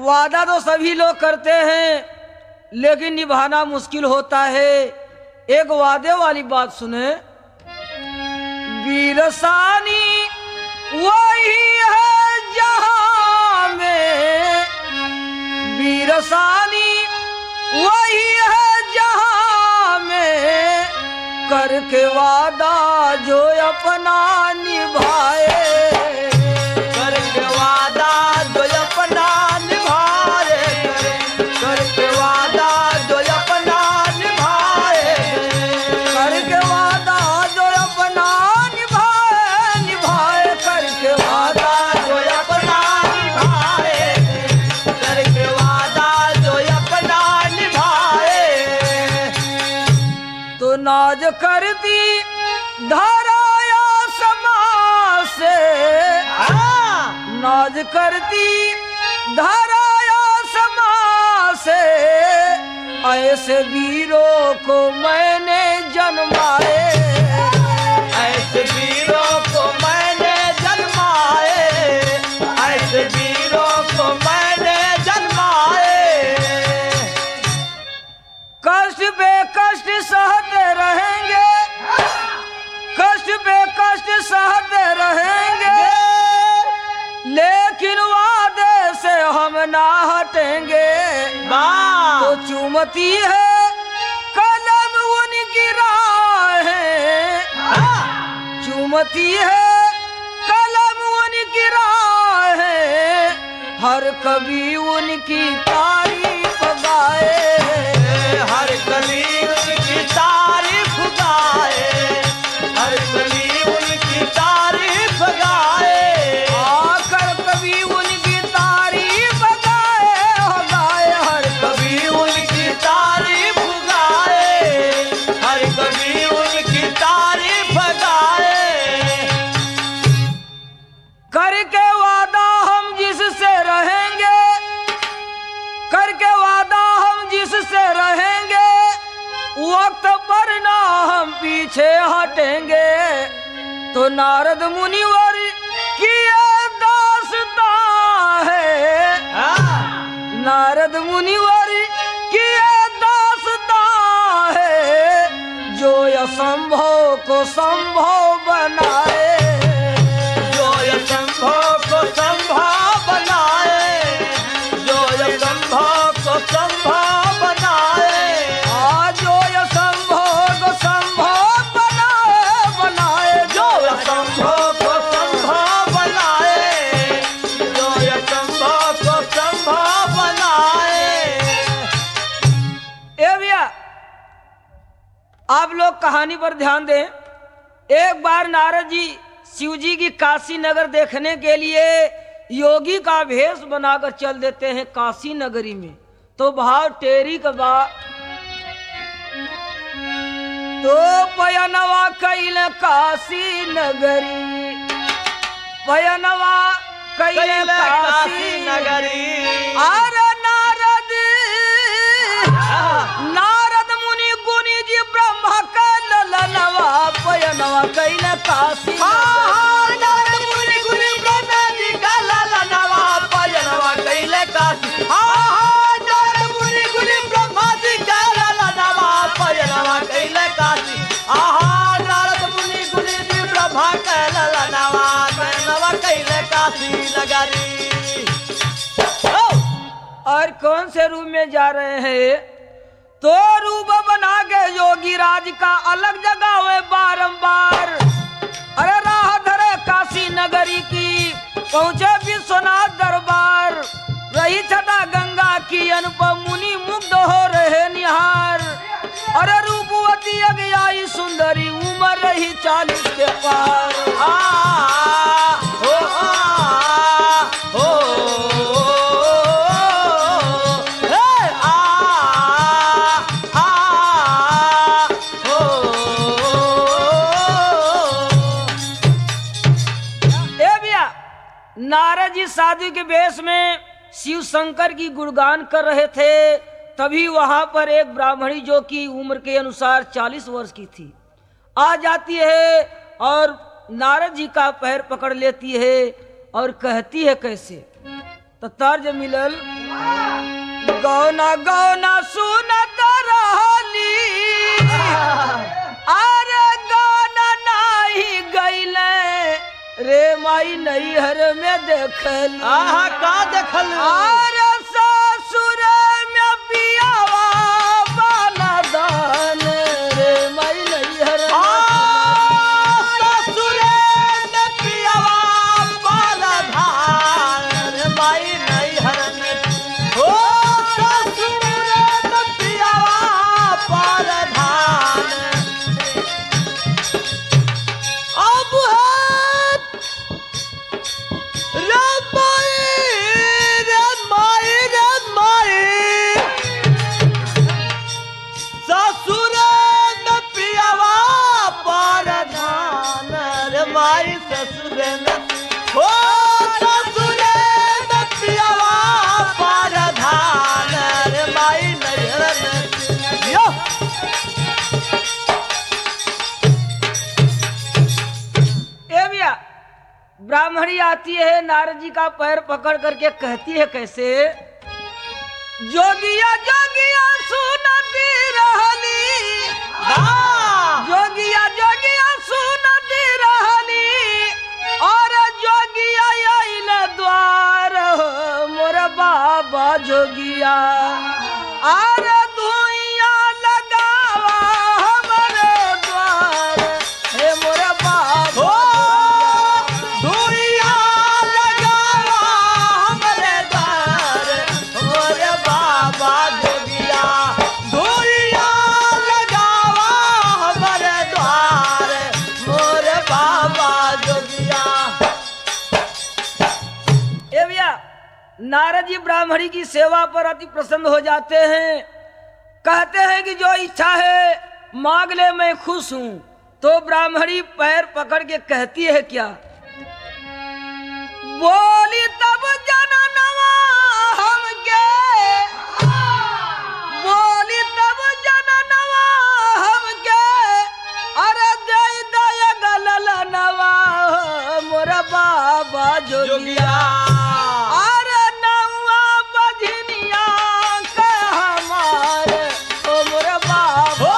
वादा तो सभी लोग करते हैं, लेकिन निभाना मुश्किल होता है। एक वादे वाली बात सुने। वीरसानी वही है जहां में, वीरसानी वही है जहां में, करके वादा जो अपना निभाए, करके वादा जो अपना निभाए, करके वादा जो अपना निभाए, करके वादा जो अपना निभाए, निभाए करके वादा जो अपना निभाए, करके वादा जो अपना निभाए। तो नाज करती धराया समा से, नाज करती धराया समा से, ऐसे वीरों को मैंने जन्माए, ऐसे वीरों को मैंने जन्माए, ऐसे वीरों को मैंने जन्माए। कष्ट बेकष्ट सहते रहेंगे, कष्ट बेकष्ट सहते रहेंगे, लेकिन वादे से हम ना हटेंगे। तो चूमती है कलम उनकी राहें, चूमती है कलम उनकी राहें, हर कभी उनकी तारीफ गाए, हर कली उनकी तारीफ गाए, हर कली उनकी तारीफ गाए। आकर कभी उनकी तारीफ गाए, हो गाए हर कभी उनकी तारीफ गाए, हर कभी उनकी तारीफ गाए। करके वादा हम जिससे रहेंगे, करके वादा हम जिससे रहेंगे, वक्त पर ना हम पीछे हटेंगे। तो नारद मुनिवर की ये दास्तां है, नारद मुनिवर की ये दास्तां है, जो असंभव को संभव बनाए, जो असंभव को संभव बनाए, जो असंभव को संभव बनाए। जो असंभव को संभव बनाए, बनाए जो असंभव को संभव बनाए, जो असंभव को संभव बनाए। ए भैया, आप लोग कहानी पर ध्यान दें। एक बार नारद जी शिव जी की काशी नगर देखने के लिए योगी का भेष बनाकर चल देते हैं काशी नगरी में। तो भाव टेरी का बा, तो पयनवा कैल काशी नगरी, पयनवा कैल काशी नगरी। अरे नारद, नारद मुनि गुनी जी ब्रह्मा का ललनवा, पयनवा कैल काशी नारद मुनि गुनी ब्रह्मा जी का ललनवा, पयनवा कैल काशी। नारद मुनि गुनी ब्रह्मा जी का ललनवा, पयनवा कैल काशी। नारद मुनि गुनी जी ब्रह्मा का ललनवा, पयनवा कैल काशी नगरी। और कौन से रूप में जा रहे हैं? तो रूप बना के योगी राज का अलग जगह हुए बारंबार। अरे राह धरे काशी नगरी की, पहुंचे विश्वनाथ दरबार। रही छटा गंगा की अनुपम, मुनि मुग्ध हो रहे निहार। अरे रूपवती अज्ञाई सुंदरी, उम्र रही 40 के पार। नारद जी साधु के वेश में शिव शंकर की गुणगान कर रहे थे। तभी वहां पर एक ब्राह्मणी जो कि उम्र के अनुसार 40 वर्ष की थी आ जाती है और नारद जी का पैर पकड़ लेती है और कहती है कैसे? तो तर्ज मिलल गौना गौना सुनत रहली अरे गाना नाही गईले रे माई नैहर में देखली आहा का देखल अरे ससुर में पियावा बाला दान रे माई नैहर में ससुरे ने पियावा बाला धान रे माई नैहर में हो ससुरे ने पियावा बाला धान अब है रे माई रे माई रे माई ससुरे में पियावा परधान रे माई ससुरे में हो ससुरे में पियावा परधान रे माई नैहर में यो ए भैया ब्राह्मणी आती है नारद जी का पैर पकड़ करके कहती है कैसे जोगिया जोगिया सुनती रहली जोगिया जोगिया सुनती रहली और जोगिया आइल द्वार हो मोर बाबा जोगिया और धुइया लगावा हमरे द्वार हे मोर बाबा धुइया लगावा हमरे द्वार मोरे बाबा जोगिया धुइया लगावा हमरे द्वार मोरे बाबा जोगिया ए भैया नारद जी ब्राह्मणी की सेवा पर अति प्रसन्न हो जाते हैं कहते हैं कि जो इच्छा है मांग ले मैं खुश हूं तो ब्राह्मणी पैर पकड़ के कहती है क्या बोली तब जननवा हमके बोली तब जननवा हमके अरे दे दय गललनवा मोरा बाबा जोगिया अरे नौआ बजनिया के हमारे ओ मोरा बाबा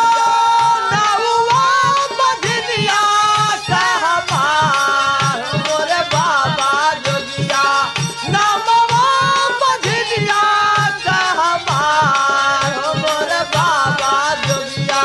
नौआ बजनिया के हमार मोरे बाबा जोगिया नौआ बजनिया के हमार मोरे बाबा जोगिया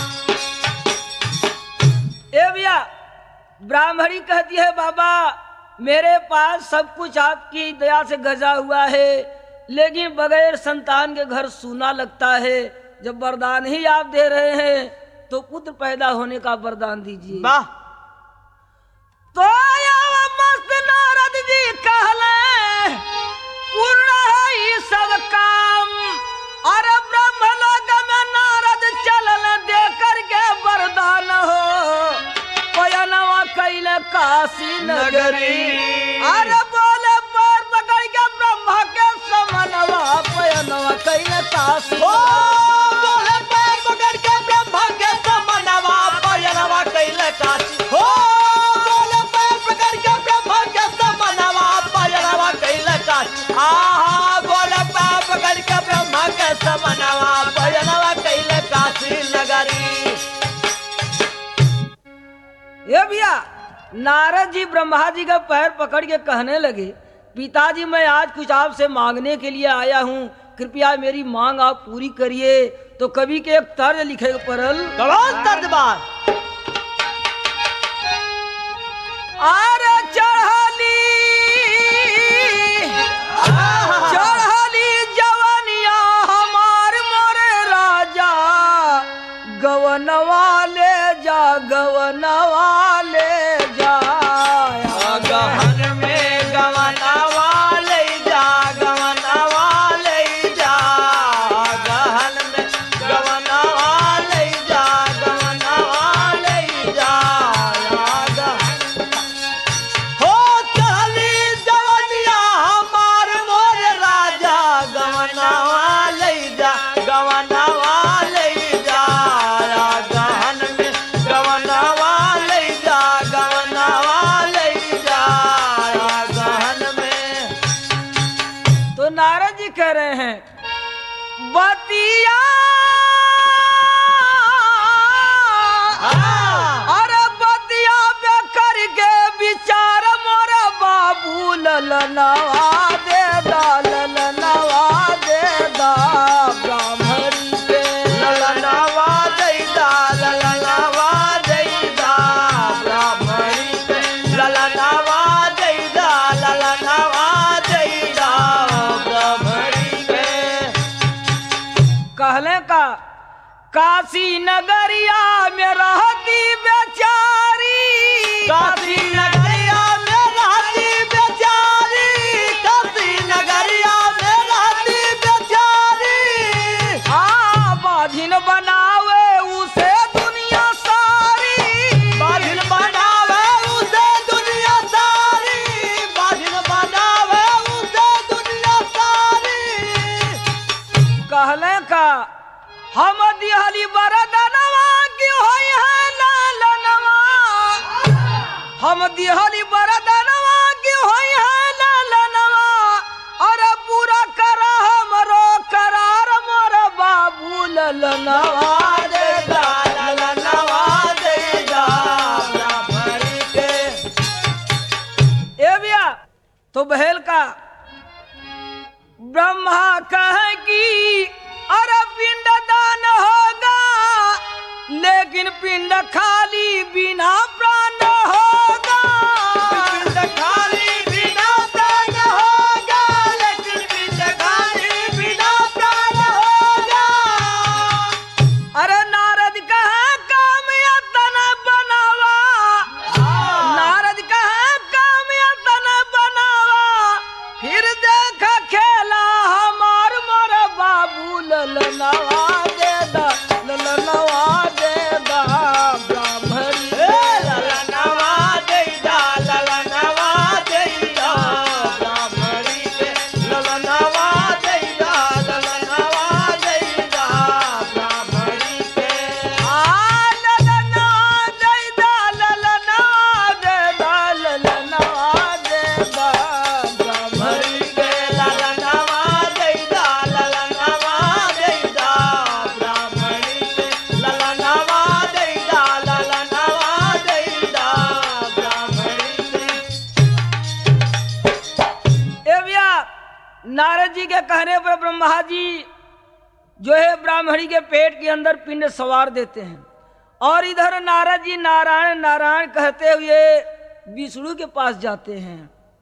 ए भैया ब्राह्मणी कहती है बाबा मेरे पास सब कुछ आपकी दया से गजा हुआ है लेकिन बगैर संतान के घर सूना लगता है जब वरदान ही आप दे रहे हैं तो पुत्र पैदा होने का वरदान दीजिए वाह तो यह मस्त नारद जी कहले पूर्ण है ये सब काम अरे ब्रह्म लोक में नारद चलल दे करके वरदान हो पयनवा कैले काशी नगरी अरे बोले पैर पकड़ के ब्रह्मा के समनवा पयनवा कैले काशी ओ बोले पैर पकड़ के ब्रह्मा के समनवा पयनवा कैले काशी हो बोले पैर पकड़ के ब्रह्मा के समनवा पयनवा कैले काशी आहा बोले पैर पकड़ के ब्रह्मा के समनवा पयनवा कैले काशी नगरी ये भैया नारद जी ब्रह्मा जी का पैर पकड़ के कहने लगे पिताजी मैं आज कुछ आपसे मांगने के लिए आया हूँ कृपया मेरी मांग आप पूरी करिए तो कवि के एक तर्ज लिखे परल कौन तर्जबान अरे चढ़ली चढ़ली जवनिया हमार मोरे राजा गवनवा ले जा गवनवा ले जा गहन में गवनवा ले जा गवनवा ले जा गहन में गवनवा ले जा गवनवा काशी नगरिया में रहती बेचारी, काशी नगरिया में रहती बेचारी, काशी नगरिया में रहती बेचारी। बाधिन बनावे उसे दुनिया सारी, बाधिन बनावे उसे दुनिया सारी, बाधिन बनावे उसे दुनिया सारी। कहले का हम दिहली बरदनवा की होई है लालनवा, हम दिहली बरदनवा की होई है लालनवा। अरे पूरा करा हमरो करार मोर बाबू ललनवा दे दा, ललनवा दे दा ब्राह्मणी के। ए भैया तो बहल का ब्रह्मा कहे कि अरे पिंड दान होगा, लेकिन पिंड खाली बिना प्राण होगा। पिंड खाली बिना प्राण होगा, लेकिन पिंड खाली बिना प्राण होगा। अरे नारद कहे काम यतन बनावा, नारद कहे काम यतन बनावा, फिर देख खेला हमार मोर बाबू ललनवा दे दा, ललनवा दे दा ब्राह्मणी के। ललनवा दे दा, ललनवा दे दा ब्राह्मणी के। ललनवा दे दा, ललनवा दे दा ब्राह्मणी के। ललनवा दे दा, ललनवा दे दा, ललनवा दे दा ब्राह्मणी के। ललनवा दे दा, ललनवा दे दा ब्राह्मणी के। ललनवा दे दा, ललनवा दे दा ब्राह्मणी के। ए भैया नारद जी के कहने पर ब्रह्मा जी जो है ब्राह्मणी के पेट के अंदर पिंड सवार देते हैं, और इधर नारद जी नारायण नारायण कहते हुए विष्णु के पास जाते हैं।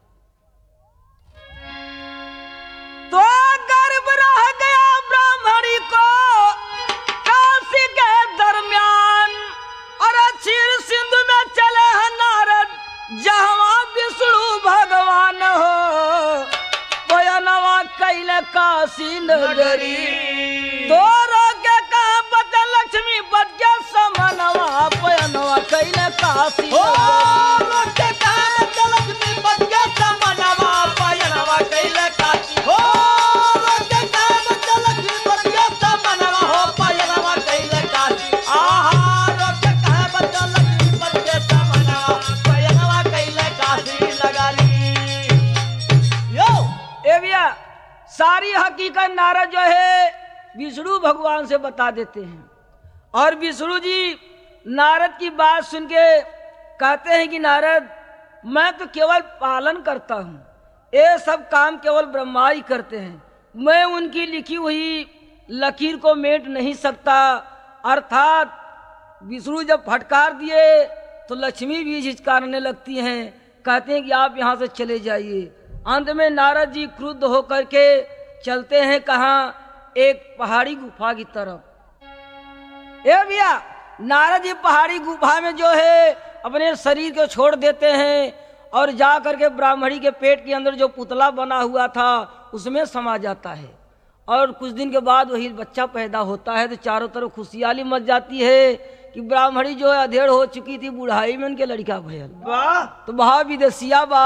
तो गर्भ रह गया ब्राह्मणी को काशी के दरमियान, और क्षीर सिंधु में चले हैं नारद जहाँ विष्णु भगवान हो। पयनवा कैले काशी नगरी, तो रोके कहा बच लक्ष्मी पद के समनवा। पयनवा कैले काशी ओ नगरी। रोके कहा बच लक्ष्मी पद के समनवा, पयनवा कैले काशी। ओ रोके कहा बच लक्ष्मी पद के समनवा, हो पयनवा कैले काशी। आहा रोके कहा बच लक्ष्मी पद के समनवा, पयनवा कैले काशी लगा ली। यो ए भैया सारी हकीकत नारद जो है विष्णु भगवान से बता देते हैं, और विष्णु जी नारद की बात सुन के कहते हैं कि नारद मैं तो केवल पालन करता हूँ, ये सब काम केवल ब्रह्मा ही करते हैं, मैं उनकी लिखी हुई लकीर को मेट नहीं सकता। अर्थात विष्णु जब फटकार दिए तो लक्ष्मी भी झिझकारने लगती हैं, कहते हैं कि आप यहाँ से चले जाइए। अंत में नारद जी क्रुद्ध होकर के चलते हैं कहाँ, एक पहाड़ी गुफा की तरफ। ए भैया नारद जी पहाड़ी गुफा में जो है अपने शरीर को छोड़ देते हैं, और जा करके ब्राह्मणी के पेट के अंदर जो पुतला बना हुआ था उसमें समा जाता है। और कुछ दिन के बाद वही बच्चा पैदा होता है, तो चारों तरफ खुशहाली मच जाती है कि ब्राह्मणी जो है अधेड़ हो चुकी थी, बुढ़ाई में उनके लड़का भयल। वाह तो बहा विदेशिया बा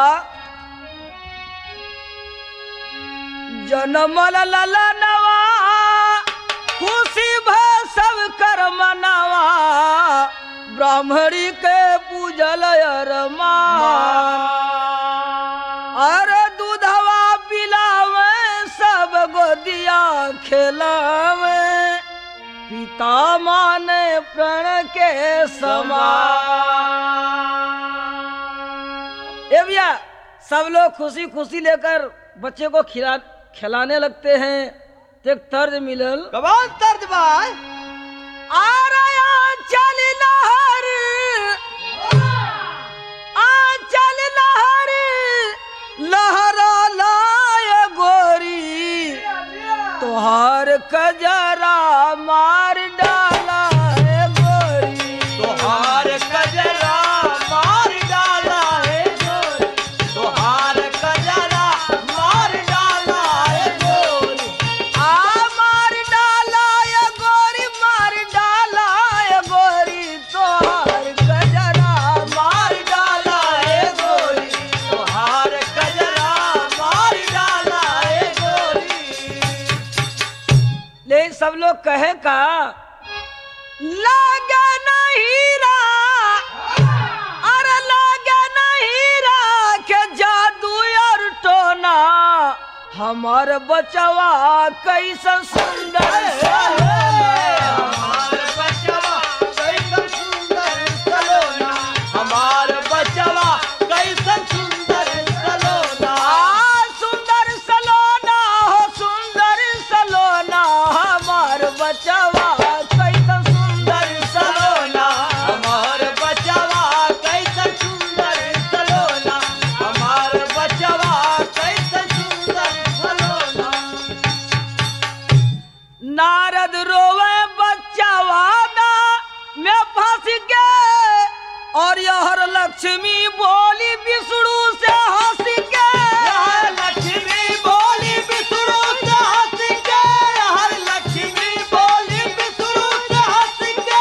जनमल ललनवा, खुशी भ सब कर मनावा, ब्राह्मणी के पूजल अरमा। अरे दूधवा पिलावे सब गोदिया खिलावे, पिता माने प्रण के समान। ए भैया सब लोग खुशी खुशी लेकर बच्चे को खिलाने लगते हैं। तो एक तर्ज मिलल, कबाल तर्ज बाय आ रहा चल लहर, आ चल लहर, लहरा लाय गोरी, तोहार कजरा मार डाल कहे का लागे नहीं रा, अरे लागे नहीं रा के जादू और टोना, हमार बचवा कैसा सुंदर सलोना, हमार बचवा कैसन सुंदर सलोना, हमार बचवा कैसन सुंदर सलोना, सुंदर सलोना हो सुंदर सलोना, हमार बचवा कैसा सुंदर सलोना, हमार बचवा कैसन सुंदर सलोना, हमार बचवा कैसन सुंदर सलोना। नारद रोवे बच्चावा ना में फंस के, और यहर लक्ष्मी बोली विष्णु से हंस के, हर लक्ष्मी बोली विष्णु से हंस के, हर लक्ष्मी बोली विष्णु से हंस के,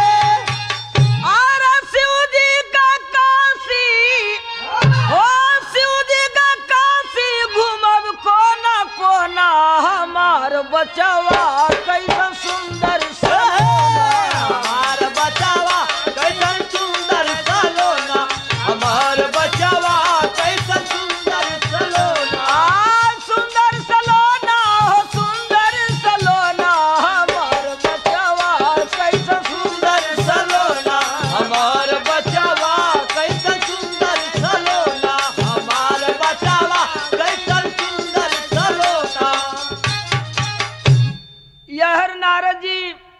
और शिव जी का काशी, हो शिव जी का काशी घूमब कोना कोना, हमार बचवा कैसा सुंदर सलोना, हमार बचवा कैसन सुंदर सलोना, हमार बचवा कैसन सुंदर सलोना, सुंदर सलोना हो सुंदर सलोना, हमार बचवा कैसा सुंदर सलोना, हमार बचवा कैसन सुंदर सलोना, हमार बचवा कैसन सुंदर सलोना। यहर नारद जी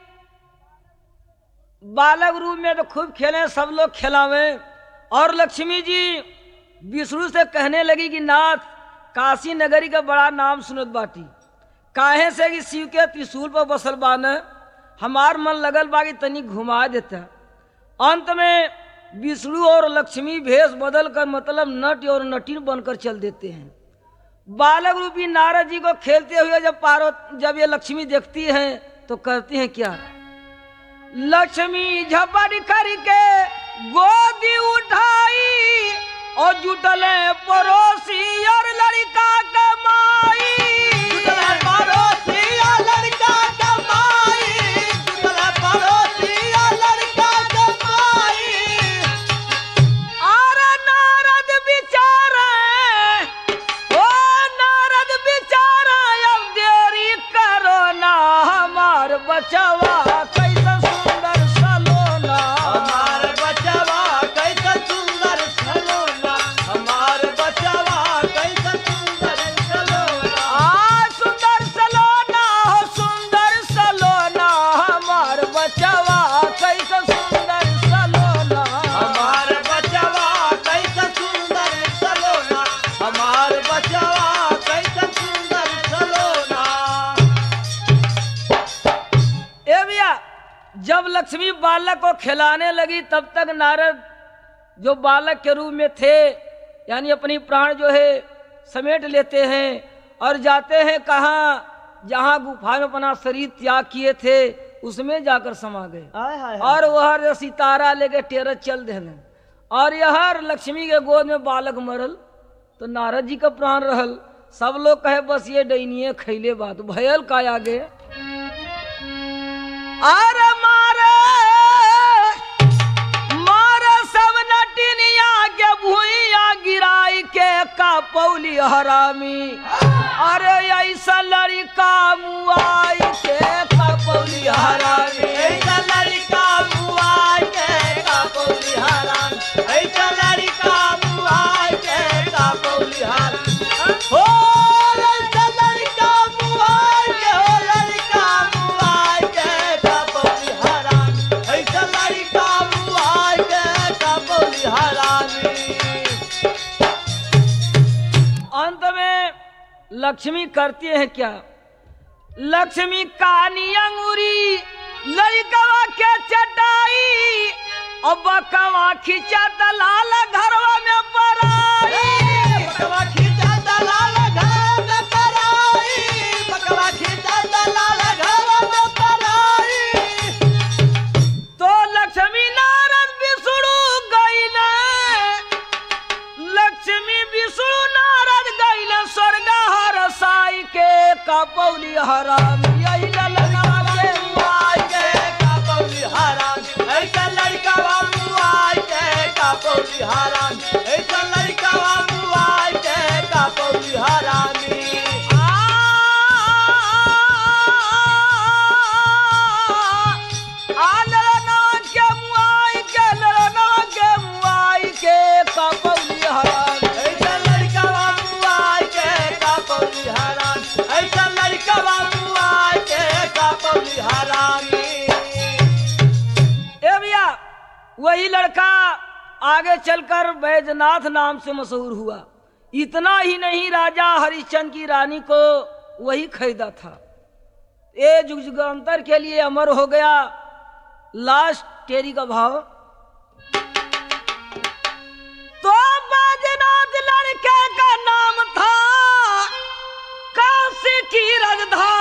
बालक रूप में तो खूब खेले, सब लोग खिलावे, और लक्ष्मी जी विष्णु से कहने लगी कि नाथ काशी नगरी का बड़ा नाम सुनत बाटी, काहे से कि शिव के त्रिशूल पर बसल बान, हमार मन लगल बा कि तनी घुमा देता। अंत में विष्णु और लक्ष्मी भेष बदल कर मतलब नट और नटीन बनकर चल देते हैं। बालक रूपी नारद जी को खेलते हुए जब ये लक्ष्मी देखती हैं तो करती हैं क्या, लक्ष्मी झपट करके गोदी उठाई और जुटले पड़ोसी और लड़का कमाई, जुटला पड़ोसी या लड़का कमाई, जुटला पड़ोसी या लड़का कमाई, और नारद बिचारे, ओ नारद बिचारा अब देरी करो ना, हमार बचवा कैसा सुंदर सलोना, हमार बचवा कैसन सुंदर सलोना, हमार बचवा कैसन सुंदर सलोना, सुंदर सलोना हो सुंदर सलोना, हमार बचवा कैसा सुंदर सलोना, हमार बचवा कैसन सुंदर सलोना, हमार बचवा कैसन सुंदर सलोना। ए भैया जब लक्ष्मी बालक को खिलाने लगी तब तक नारद जो बालक के रूप में थे यानी अपनी प्राण जो है समेट लेते हैं और जाते हैं कहाँ, जहाँ गुफा में अपना शरीर त्याग किए थे उसमें जाकर समा गए, और वह सितारा लेके टेरस चल देने, और यह लक्ष्मी के गोद में बालक मरल तो नारद जी का प्राण रहल। सब लोग कहे बस ये डैनिये खैले बात भयल का आगे, अरे मारे मारे सब नटिनिया के भूइया गिराई के का पौली हरामी, अरे ऐसा लड़का मुआई के का पौली हरामी, ऐसा लड़का मुआई के का पौली हरामी, ऐसा लड़का मुआई के का पौली हरामी, हो ऐसा लड़का मुआई के, हो लड़का मुआई के का पौली हरामी, ऐसा लड़का मुआई के का पौली हरामी। अंत में लक्ष्मी करती है क्या, लक्ष्मी कानी अंगूरी लड़कवा के चटाई, अब बकवा खींचा दलाल घरवा में पराई, बकवा खींचा दलाल घर में पराई, बकवा खींचा दलाल घर में पराई, तो लक्ष्मी नारद विष्णु गईले, लक्ष्मी विष्णु नारद गईले स्वर्ग हर साई के कपौली हरामी, यही ललनवा के हरामी ऐसा लड़का मुआई के का पौली हरामी ऐसा लड़का मुआई के का पौली हरामी ऐसा लड़का मुआई के का पौली हरामी ए भैया वही लड़का आगे चलकर बैजनाथ नाम से मशहूर हुआ। इतना ही नहीं, राजा हरिश्चंद्र की रानी को वही खरीदा था। ये जुग जुगांतर के लिए अमर हो गया। लास्ट तेरी का भाव। तो बैजनाथ लड़के का नाम था, काशी की राजधानी